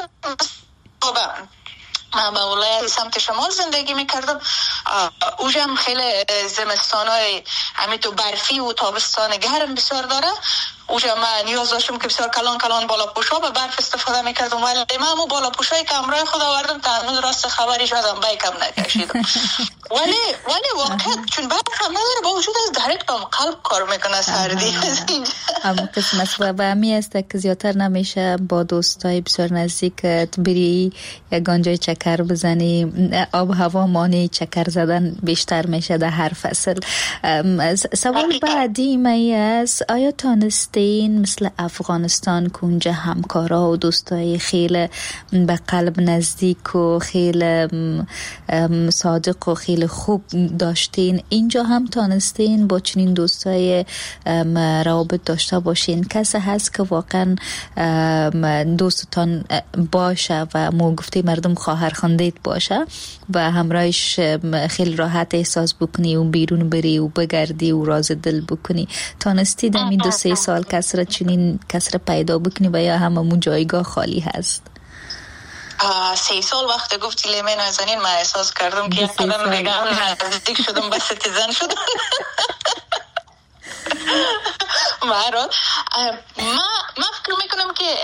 من به ولایت سمت شمال زندگی میکردم، اوجا هم خیلی زمستانای همینطور برفی و تابستان گرم بسیار داره. اوجا من نیاز داشتم که بسیار کلان بالا پوشا به برف استفاده میکردم، ولی من همون بالا پوشایی که امرای خود آوردم تا هنوز راست خبریش ازم بیکم نکشیدم. ولی واقعا چون برف هم نداره با وجود از دایرکت هم قلب کار میکنه سردی. هم قسم است و همی است که زیادتر نمیشه با دوستای بسیار نزدیکت بری یگان جای چکر بزنی. آب هوا مانع چکر زدن بیشتر میشه در هر فصل. سوال بعدی می است آیا تانستین مثل افغانستان که اونجا همکارا و دوستای خیلی به قلب نزدیک و خیلی صادق و خیلی خوب داشتین، اینجا هم تانستین با چنین دوستای روابط داشته باشین؟ کسی هست که واقعا دوستتان باشه و مو گفتی مردم خواهر خواندید باشه و همراهش خیلی راحت احساس بکنی و بیرون بری و بگردی و راز دل بکنی؟ تانستی در این 2-3 سال کسر چنین کسر پیدا بکنی و یا هممون جایگاه خالی هست؟ 3 سال وقت گفتی لیمه نازنین من احساس کردم که قدم نزدیک شدم به سیتیزن شدم. برحال من فکر میکنم که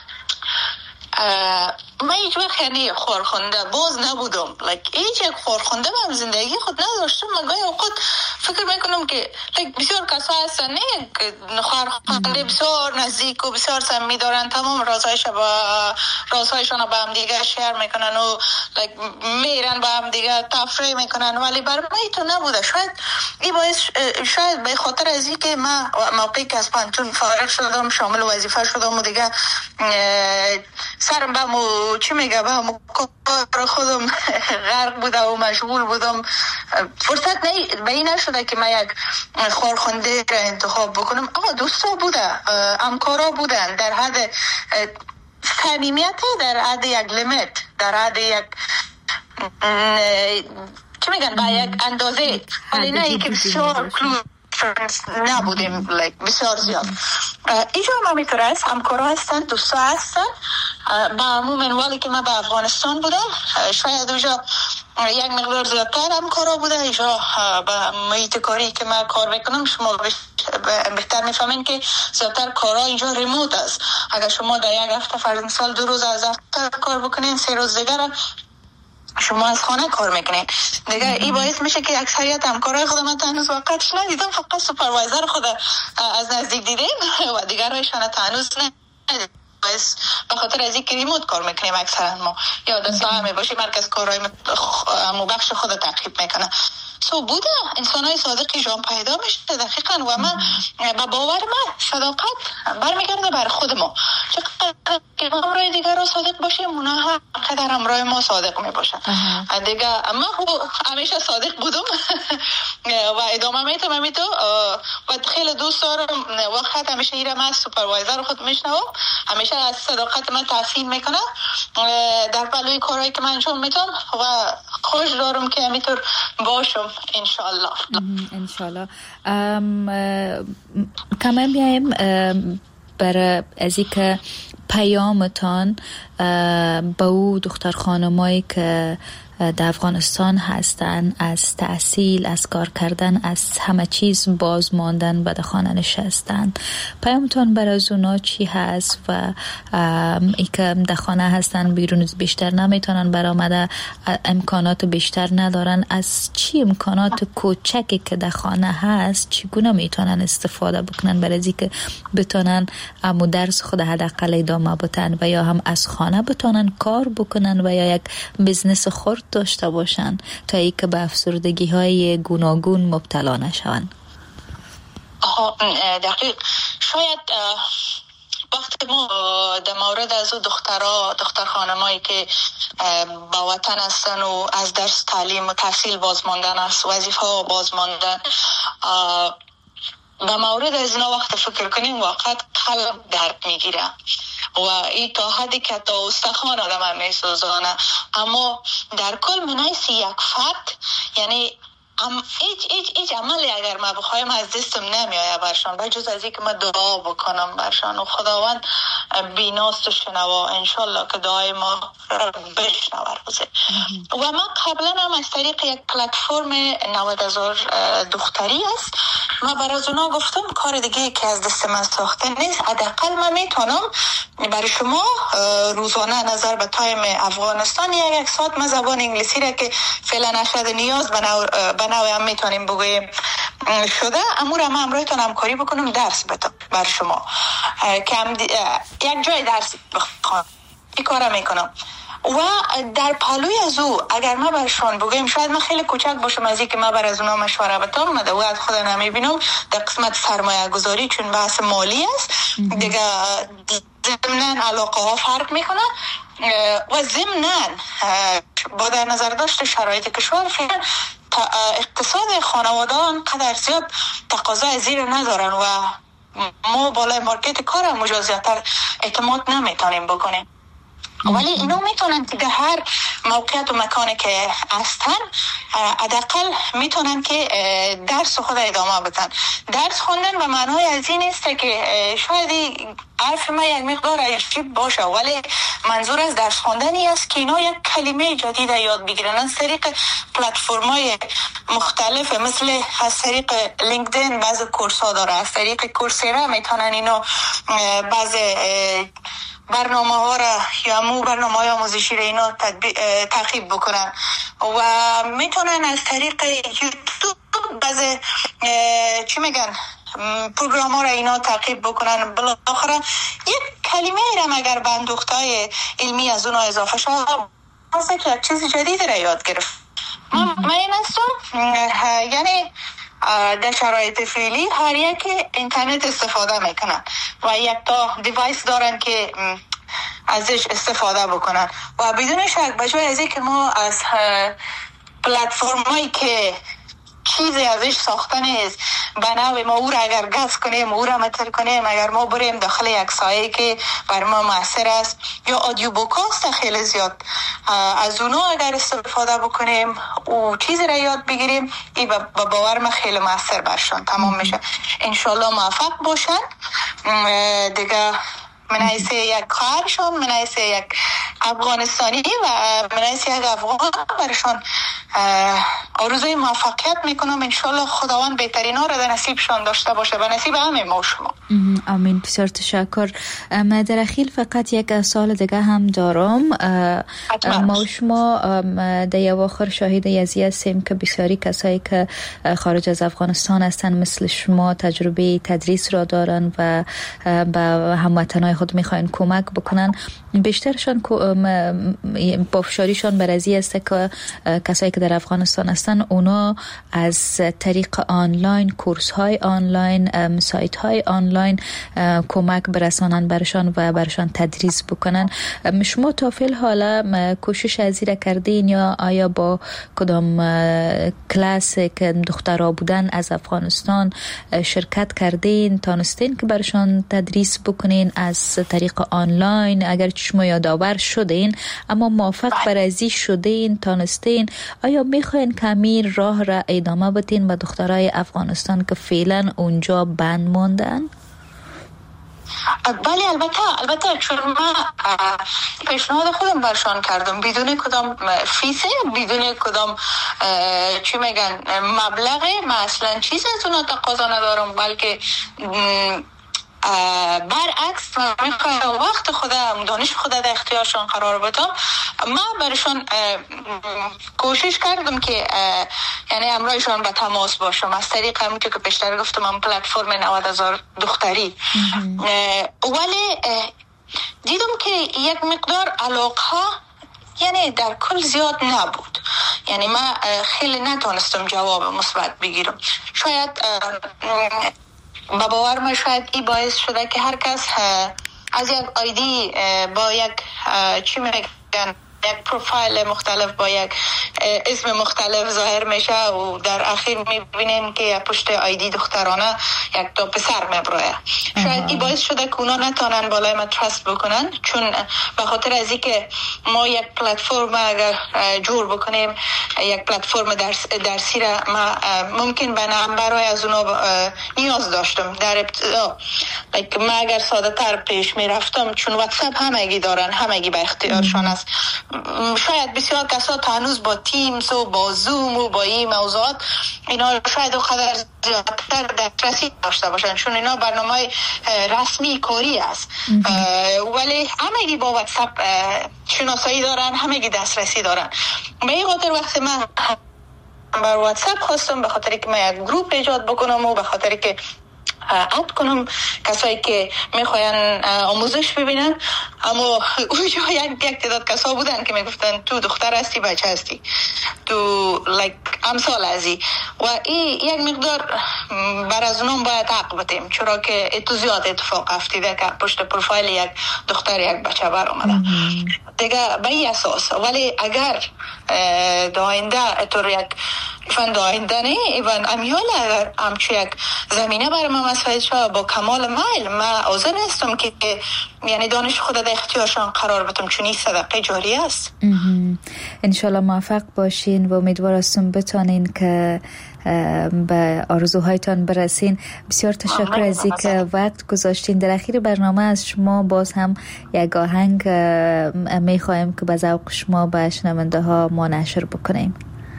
من هیچ وقت یعنی خورخونده باز نبودم. هیچ یک خورخونده من زندگی خود نداشتم. من گاهی اوقات فکر میکنم که بسیار کسا هستن نه خورخونده بسیار نزدیک و بسیار صمیمی دارن، تمام رازهایشان با هم دیگه شیر میکنن و میرن با هم دیگه تفریح میکنن، ولی برای من تو نبوده. شاید این باعث شاید به خاطر از این که من موقعی که از پانتون فارغ شدم شامل وظیفه شدم و دیگه سرم به مو چی میگه به مو کار خودم غرق بوده و مشغول بودم، فرصت به این نشده که من یک خورخونده را انتخاب بکنم. دوستا بوده، همکارا بودن در حد صمیمیت، در حد یک لیمیت، در حد یک چی میگن با یک اندازه، ولی نه ای که بسیار کلوز نبودیم بسیار زیاد. اینجا هم همینطور است، همکارا هستن، دوستا هستن. با عموم والی که من به افغانستان بودم شاید اونجا یک مقدار زیادتر همکارا بوده. اینجا به محیط کاری که من کار میکنم شما بهتر میفهمین که زیادتر کارا اینجا ریموت است. اگر شما در یک هفته فرض مثال 2 روز از دفتر کار بکنین، 3 روز دیگر شما از خانه کار میکنین دیگه. این باعث میشه که اکثریت همکارای خود من هنوز وقتش ندیدم، فقط سوپروایزر خود از نزدیک دیدیم و دیگرایشان هنوز ندیدم. به خاطر از اینکه ریموت کار میکنیم اکثرا ما، یا دستا می باشه مرکز کارهای بخش خود تعقیب میکنه. بوده انسانای صادقی جان پیدا میشه دقیقاً. و من با باور من صداقت برمیگرده بر خود ما. چقدر که همراه دیگر را صادق باشیم اونها قدر همراه ما صادق میباشن دیگه. من همیشه صادق بودم و ادامه میتم همیتو و خیلی دوست دارم. وقت همیشه ایرم از سوپروایزر خود میشنوم، همیشه از صداقت من تحسین میکنه در پلوی کارهایی که من انجام میتم و خوش دارم که همینطور باشم انشالله. کمان بیایم برای از اینکه پیامتان به او دختر خانمایی که در افغانستان هستن، از تحصیل، از کار کردن، از همه چیز باز ماندن و در خانه نشستن، پیامتان برای اونا چی هست؟ و ای که در خانه هستن بیرون بیشتر نمیتونن برآمده، امکانات بیشتر ندارن، از چی امکانات کوچکی که در خانه هست چگونه میتونن استفاده بکنن برای از اینکه بتونن امو درس خود حداقل ادامه بدن و یا هم از خانه بتونن کار بکنن و یا یک بزنس خرد داشته باشن تا ای که به افسردگی های گوناگون مبتلا نشون. دقیق. شاید وقتی ما در مورد از دختر خانمایی که با وطن هستن و از درس تعلیم و تحصیل بازماندن، از وظیفه بازماندن، در مورد از اینا وقت فکر کنیم واقعا قلب درد میگیره و این تا حدی که تا استخوان آدم میسوزانه. اما در کل منایسی یک فرد، یعنی هیچ عملی اگر ما بخوایم از دستم نمیآید برشان بجز از اینکه من دعا بکنم برشان و خداوند بیناست و شنوا انشالله که دعای ما بشنوه روزه. و من قبلا هم از طریق یک پلتفرم 90,000 دختری است، من برای اونا گفتم کار دیگه که از دست من ساخته نیست، حداقل من میتونم برای شما روزانه نظر به تایم افغانستان یک ساعت من زبان انگلیسی را که فعلا نشده نیاز به نوع هم میتونیم بگوییم شده، امور هم همراهتون همکاری بکنم درس بدم بر شما که یک جای درس بخوام این کار میکنم. و در پلوی از او اگر ما برشان بگویم، شاید من خیلی کوچک باشم از این که ما بر از اونا مشوره بدم، من و از خود نمیبینم در قسمت سرمایه گذاری چون بحث مالی است دیگه، ضمناً علاقه ها فرق میکنه و ضمناً با در نظر داشت شرایط کشور فعلا اقتصاد خانواده انقدر زیاد تقاضای زیر ندارن و ما بالای مارکت کار هم مجازیتر اعتماد نمیتونیم بکنیم. ولی اینا میتونن که در هر موقعیت و مکانی که هستن حداقل میتونن که درس خود ادامه بدن. درس خوندن به معنای از این است که شاید حرف ما یک مقدار عجیب باشه، ولی منظور از درس خوندنی است که اینا یک کلمه جدید یاد بگیرن از طریق پلتفرم‌های مختلف، مثل از طریق لینکدین بعضی کورس‌ها داره، از طریق کورسرا میتونن اینا بعضی برنامه‌ها را یا برنامه‌های آموزشی را اینا تعقیب بکنن و میتونن از طریق یوتیوب بعضی چی میگن پروگرام را اینا تعقیب بکنن. بالاخره یک کلمه را اگر به اندوخته‌های علمی از اونها اضافه شد واسه که چیز جدید را یاد گرفت. من این هستم یعنی در شرایط فعلی هر یک اینترنت استفاده میکنن و یک تا دیوایس دارن که ازش استفاده بکنن و بدون شک بجای از اینکه ما از پلتفرمایی که چیزی ازش ساخته نیست به نوع ما او را اگر گز کنیم او را متر کنیم، اگر ما بریم داخل یک سایه که بر ما مؤثر است یا آدیو بوکاست خیلی زیاد از اونا اگر استفاده بکنیم و چیزی را یاد بگیریم، این با باور من خیلی مؤثر برشان تمام میشه. انشالله موفق باشن دیگه. من حیث یک خواهرشون، من حیث یک افغانستانی و من حیث یک افغان برشان آرزوی موفقیت میکنم. انشالله خداوند بهترین ها را در نصیبشان داشته باشه و نصیب همه ما شما. آمین. بسیار تشکر. من در اخیر فقط یک سوال دیگه هم دارم. ما شما در اواخر شاهد یزی هستیم که بسیاری کسایی که خارج از افغانستان هستن مثل شما تجربه تدریس را دارن و به هموطنای خود میخواین کمک بکنن. بیشترشان پافشاریشان بر ازی است که کسایی که در افغانستان هستن اونا از طریق آنلاین، کورس های آنلاین، سایت های آنلاین کمک برسانن برشان و برشان تدریس بکنن. شما تا فعل حالا کوشش از این کردین یا آیا با کدام کلاس که دخترها بودن از افغانستان شرکت کردین، تانستین که برشان تدریس بکنین از طریق آنلاین؟ اگر شما یادآور شدین اما موفق بر ازی شدین، تانستین، آیا میخواین کمی راه را ادامه بدین با دخترای افغانستان که فعلا اونجا بند ماندن؟ بله البته چون من پیشنهاد خودم برشان کردم بدون کدام فیسه، بدون کدام چی میگن مبلغه، من اصلا چیز از اونا تقاضا ندارم، بلکه برعکس من میخوایم وقت خودم، دانش خودم در اختیارشان قرار بدم. من برشان کوشش کردم که یعنی همراهشان به تماس باشم از طریق همونطور که پیشتر گفتم من پلتفرم 90,000 دختری. ولی دیدم که یک مقدار علاقه یعنی در کل زیاد نبود، یعنی من خیلی نتونستم جواب مثبت بگیرم. شاید با باور من شاید این باعث شده که هر کس از یک آیدی با یک چی میگن یک پروفایل مختلف با یک اسم مختلف ظاهر میشه و در اخیر میبینیم که پشت آیدی دخترانه یک تا پسر میبروه. شاید این باعث شده که اونا نتونن بالای ما ترست بکنن، چون به خاطر از اینکه ما یک پلتفرم اگر جور بکنیم، یک پلتفرم درسی را ما ممکن به نمبرهای از اونا نیاز داشتم در ابتدا. من اگر ساده تر پیش میرفتم، چون واتساپ همگی دارن، همگی به اختیارشان است. شاید بسیار کسا تا هنوز با تیمز و با زوم و با این موضوعات اینا شاید و قدر زیادتر دسترسی داشته باشن، چون اینا برنامه رسمی کاری است. ولی همگی با واتساپ شناسایی دارن، همگی دسترسی دارن. به این خاطر وقتی من بر واتساپ خواستم، به خاطر که من یک گروپ ایجاد بکنم و به خاطر که اد کنم کسایی که میخواین آموزش ببینن، اما اونجا یک تعداد کسا بودن که میگفتن تو دختر هستی، بچه هستی، تو امثال ازی و این یک مقدار بر از اونم باید حق بدیم، چرا که اتو زیاد اتفاق افتیده که پشت پروفایل یک دختر یک بچه بر آمده دیگه به این اساس. ولی اگر در آینده اتور یک ایوان داینده نه ایوان امیال اگر همچو یک زمینه برای ما مساعد شد با کمال میل ما حاضر هستم که یعنی دانش خود در اختیارشان قرار بدم، چون این صدقه جاری است. انشالله موفق باشین و امیدوار هستم بتانین که به آرزوهایتان برسین. بسیار تشکر از اینکه وقت گذاشتین. در اخیر برنامه از شما باز هم یک آهنگ میخوایم که به ذوق شما به شنونده ها ما نشر بکنیم.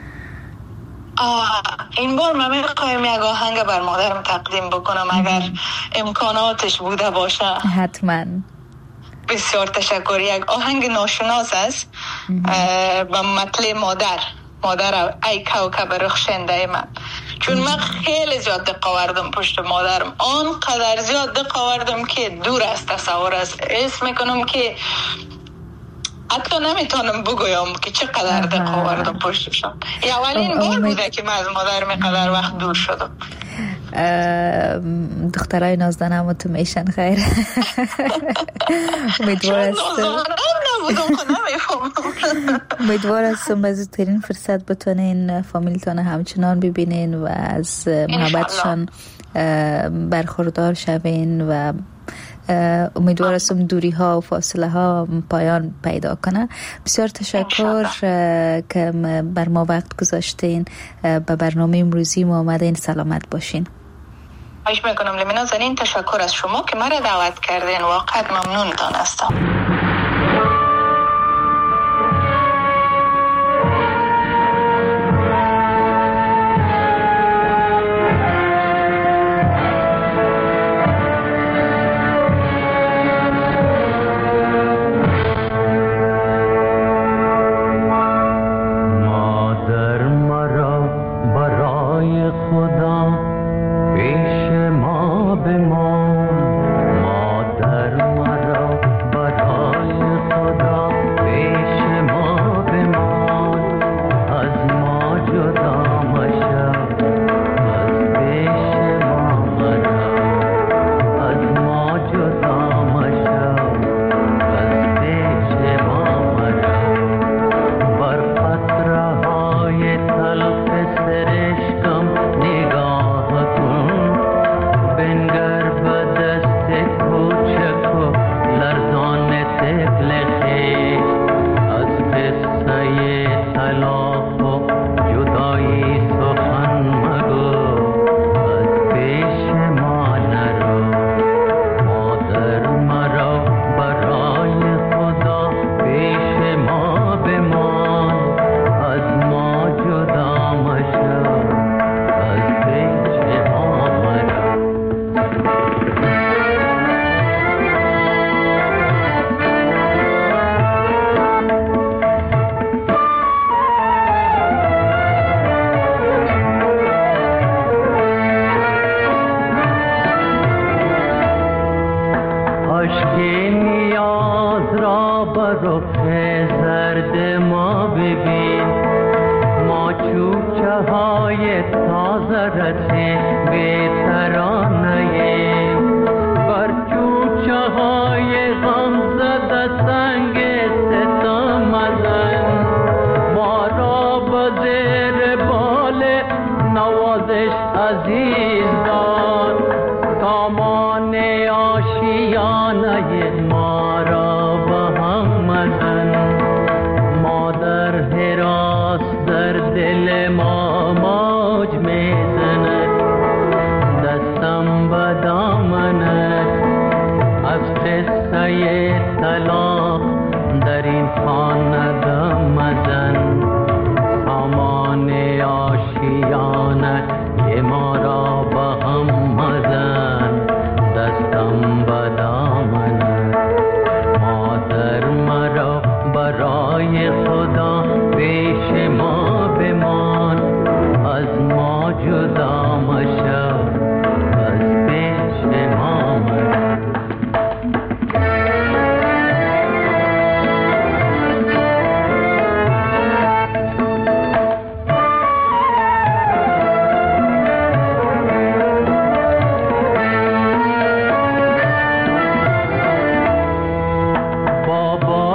این بار من میخوایم یک آهنگ بر مادرم تقدیم بکنم اگر امکاناتش بوده باشه. حتما. بسیار تشکر. یک آهنگ ناشناس است با مطلع مادر ای کوکب رخشنده من، چون من خیلی زیاد دقت آوردم پشت مادرم، آنقدر زیاد دقت آوردم که دور از تصور است. حس میکنم که حتی نمیتونم بگویم که چقدر دقت آوردم پشتشان. اولین بار بوده که من از مادرم اینقدر وقت دور شدم. دخترای نازدانم تو میشن خیر. امیدوار هستم به زودترین فرصت بتونین فامیلتان همچنان ببینین و از محبتشان برخوردار شوین و امیدوار هستم دوری ها و فاصله ها پایان پیدا کنه. بسیار تشکر که بر ما وقت گذاشتین. به برنامه امروزی ما آمدین. سلامت باشین. خواهش میکنم لمینا زنین. تشکر از شما که مرا دعوت کردین، واقعا ممنون دانستم.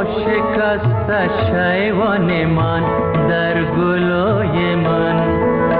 شیوان من در گلوی من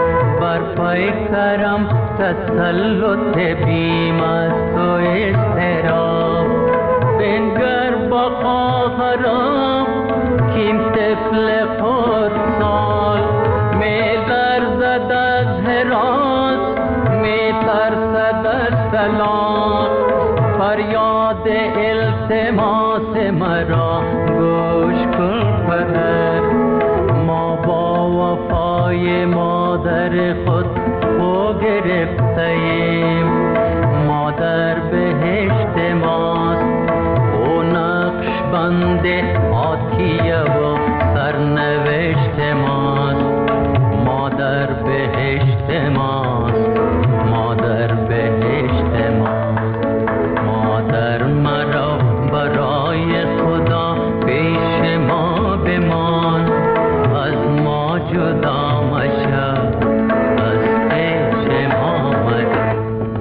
تسلط بیم از تو استراب بنگر با خواهرم کیم طفل خودسال می لرزد از هراس می ترسد از سلام فریاد التماس مرا گوش کن پدر ما با وفای مادر خود خو گرفتیم مادر بهشت ماست او نقش بند آتیه و سرنوشت ماست مادر بهشت ماست مادر بهشت ماست مادر مرا برای خدا پیش ما بمان از ما جدا مشو از پیش ما مدار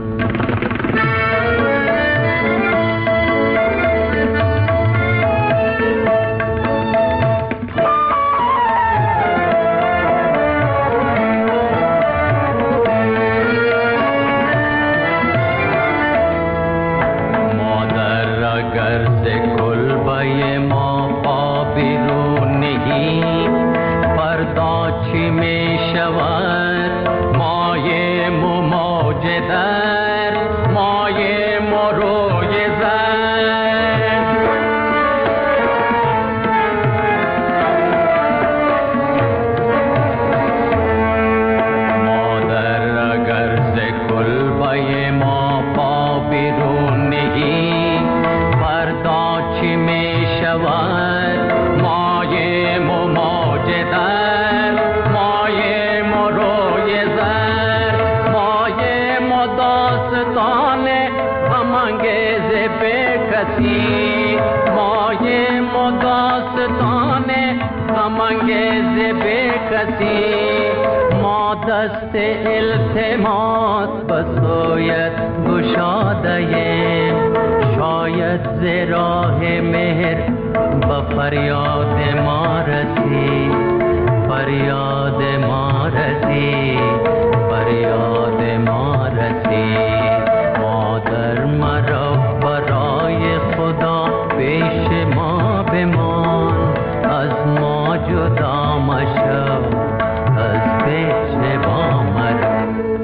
ما دست التماس بسویت گشاده‌ایم شاید ز راه مهر با فریاد ما رسی فریاد ما رسی فریاد ما رسی مادر مرا برای خدا پیش ما بمان از ما جدا مشو از پیش ما مرو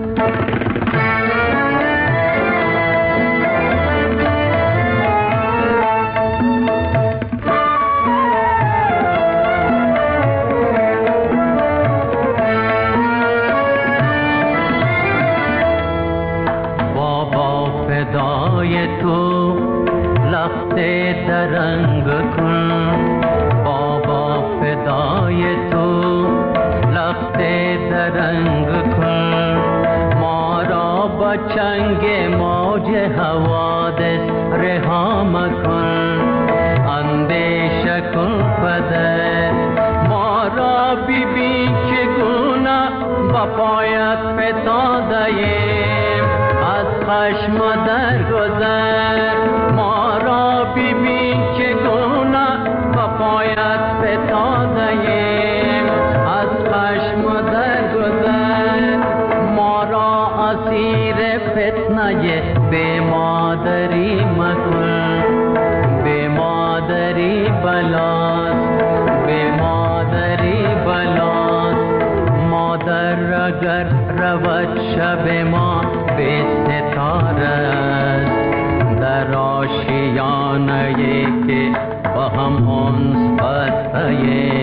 بابا فدای تو لخت درنگ کن بابا فدای تو لخت درنگ کن ما را با چنگ موج حوادث رها مکن اندیشه کن پدر ما را ببین چگونه با پایت فتاده‌ایم از خشم درگذر ما را ببین چگونه با پایت فتاده‌ایم از خشم درگذر ما را اسیر فتنه به مادری مکن به مادری بلاست به مادری بلاست مادر اگر رود شب ما به ستاره است در آشیانه که با هم انس بسته‌ایم